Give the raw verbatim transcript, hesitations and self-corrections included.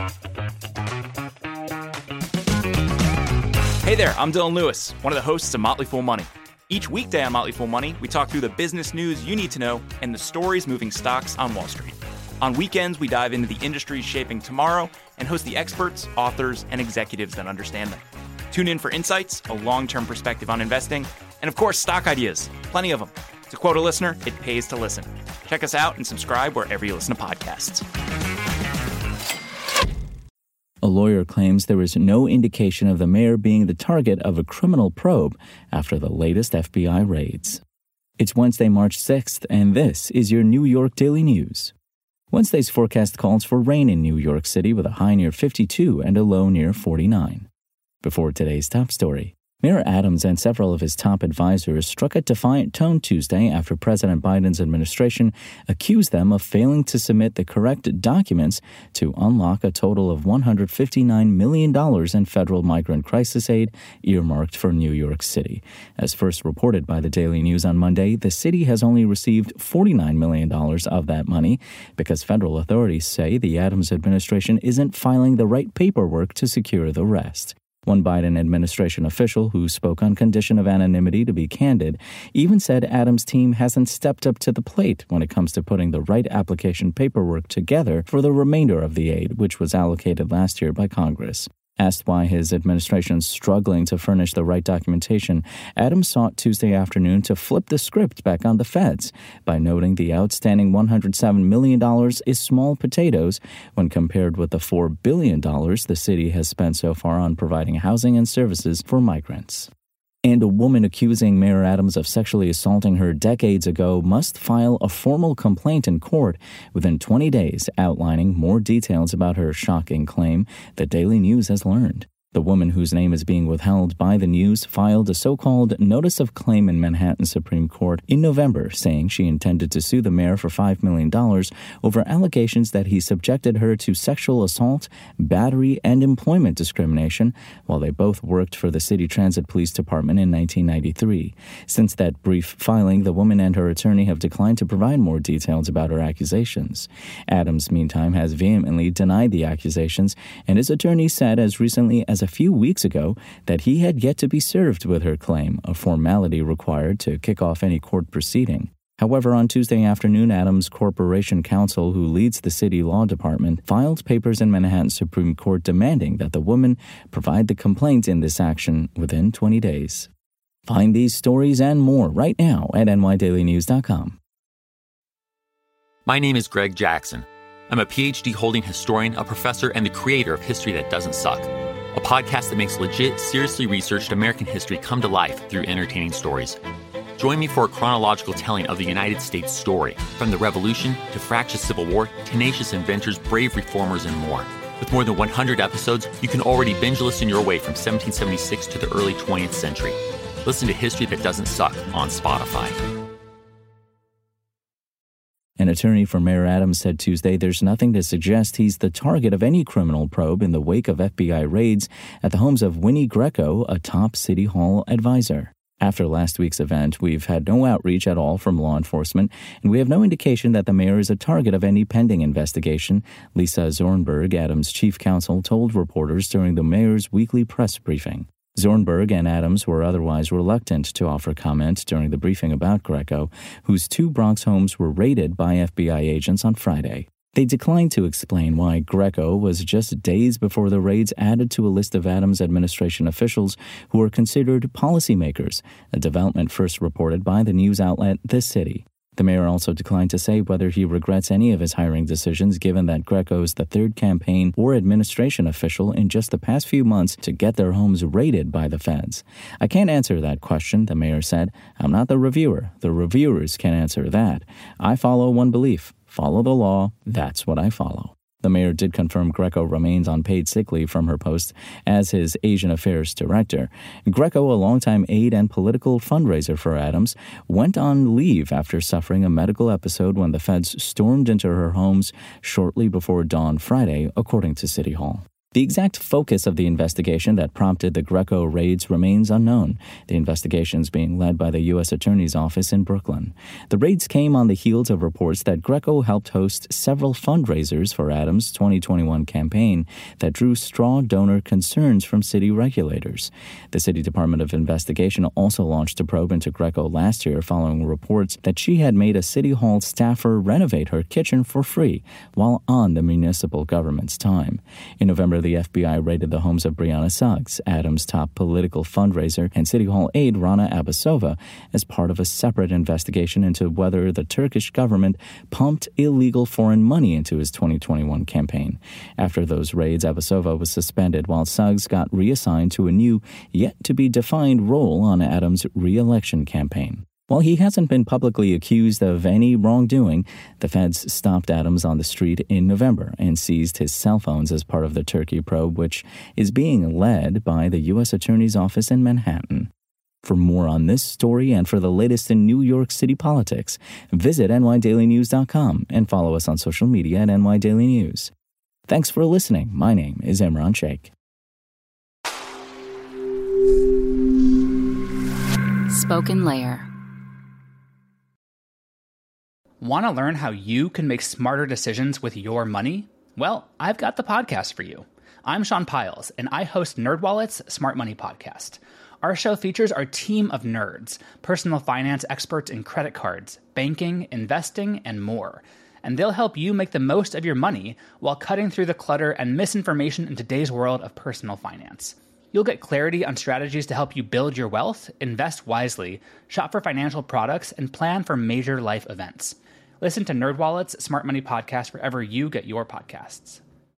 Hey there, I'm Dylan Lewis, one of the hosts of Motley Fool Money. Each weekday on Motley Fool Money, we talk through the business news you need to know and the stories moving stocks on Wall Street. On weekends, we dive into the industries shaping tomorrow and host the experts, authors, and executives that understand them. Tune in for insights, a long-term perspective on investing, and of course, stock ideas. Plenty of them. To quote a listener, it pays to listen. Check us out and subscribe wherever you listen to podcasts. A lawyer claims there is no indication of the mayor being the target of a criminal probe after the latest F B I raids. It's Wednesday, March sixth, and this is your New York Daily News. Wednesday's forecast calls for rain in New York City with a high near fifty-two and a low near forty-nine. Before today's top story, Mayor Adams and several of his top advisors struck a defiant tone Tuesday after President Biden's administration accused them of failing to submit the correct documents to unlock a total of one hundred fifty-nine million dollars in federal migrant crisis aid earmarked for New York City. As first reported by the Daily News on Monday, the city has only received forty-nine million dollars of that money because federal authorities say the Adams administration isn't filing the right paperwork to secure the rest. One Biden administration official who spoke on condition of anonymity to be candid even said Adams' team hasn't stepped up to the plate when it comes to putting the right application paperwork together for the remainder of the aid, which was allocated last year by Congress. Asked why his administration is struggling to furnish the right documentation, Adams sought Tuesday afternoon to flip the script back on the feds by noting the outstanding one hundred seven million dollars is small potatoes when compared with the four billion dollars the city has spent so far on providing housing and services for migrants. And a woman accusing Mayor Adams of sexually assaulting her decades ago must file a formal complaint in court within twenty days, outlining more details about her shocking claim, the Daily News has learned. The woman, whose name is being withheld by the News, filed a so-called notice of claim in Manhattan Supreme Court in November, saying she intended to sue the mayor for five million dollars over allegations that he subjected her to sexual assault, battery, and employment discrimination while they both worked for the City Transit Police Department in nineteen ninety-three. Since that brief filing, the woman and her attorney have declined to provide more details about her accusations. Adams, meantime, has vehemently denied the accusations, and his attorney said as recently as a few weeks ago that he had yet to be served with her claim, a formality required to kick off any court proceeding. However, on Tuesday afternoon, Adams Corporation Counsel, who leads the city law department, filed papers in Manhattan Supreme Court demanding that the woman provide the complaint in this action within twenty days. Find these stories and more right now at N Y Daily News dot com. My name is Greg Jackson. I'm a P H D-holding historian, a professor, and the creator of History That Doesn't Suck, a podcast that makes legit, seriously researched American history come to life through entertaining stories. Join me for a chronological telling of the United States story, from the Revolution to fractious Civil War, tenacious inventors, brave reformers, and more. With more than one hundred episodes, you can already binge listen your way from seventeen seventy-six to the early twentieth century. Listen to History That Doesn't Suck on Spotify. An attorney for Mayor Adams said Tuesday there's nothing to suggest he's the target of any criminal probe in the wake of F B I raids at the homes of Winnie Greco, a top City Hall advisor. After last week's event, we've had no outreach at all from law enforcement, and we have no indication that the mayor is a target of any pending investigation, Lisa Zornberg, Adams' chief counsel, told reporters during the mayor's weekly press briefing. Zornberg and Adams were otherwise reluctant to offer comment during the briefing about Greco, whose two Bronx homes were raided by F B I agents on Friday. They declined to explain why Greco was just days before the raids added to a list of Adams administration officials who are considered policymakers, a development first reported by the news outlet The City. The mayor also declined to say whether he regrets any of his hiring decisions, given that Greco's the third campaign or administration official in just the past few months to get their homes raided by the feds. I can't answer that question, the mayor said. I'm not the reviewer. The reviewers can answer that. I follow one belief. Follow the law. That's what I follow. The mayor did confirm Greco remains on paid sick leave from her post as his Asian Affairs Director. Greco, a longtime aide and political fundraiser for Adams, went on leave after suffering a medical episode when the feds stormed into her homes shortly before dawn Friday, according to City Hall. The exact focus of the investigation that prompted the Greco raids remains unknown, the investigations being led by the U S Attorney's Office in Brooklyn. The raids came on the heels of reports that Greco helped host several fundraisers for Adams' twenty twenty-one campaign that drew straw donor concerns from city regulators. The City Department of Investigation also launched a probe into Greco last year following reports that she had made a City Hall staffer renovate her kitchen for free while on the municipal government's time. In November, the F B I raided the homes of Brianna Suggs, Adams' top political fundraiser, and City Hall aide Rana Abasova as part of a separate investigation into whether the Turkish government pumped illegal foreign money into his twenty twenty-one campaign. After those raids, Abasova was suspended while Suggs got reassigned to a new, yet-to-be-defined role on Adams' re-election campaign. While he hasn't been publicly accused of any wrongdoing, the feds stopped Adams on the street in November and seized his cell phones as part of the Turkey probe, which is being led by the U S Attorney's Office in Manhattan. For more on this story and for the latest in New York City politics, visit N Y Daily News dot com and follow us on social media at N Y Daily News. Thanks for listening. My name is Imran Sheikh. Spoken Layer. Want to learn how you can make smarter decisions with your money? Well, I've got the podcast for you. I'm Sean Piles, and I host NerdWallet's Smart Money Podcast. Our show features our team of nerds, personal finance experts in credit cards, banking, investing, and more. And they'll help you make the most of your money while cutting through the clutter and misinformation in today's world of personal finance. You'll get clarity on strategies to help you build your wealth, invest wisely, shop for financial products, and plan for major life events. Listen to NerdWallet's Smart Money Podcast wherever you get your podcasts.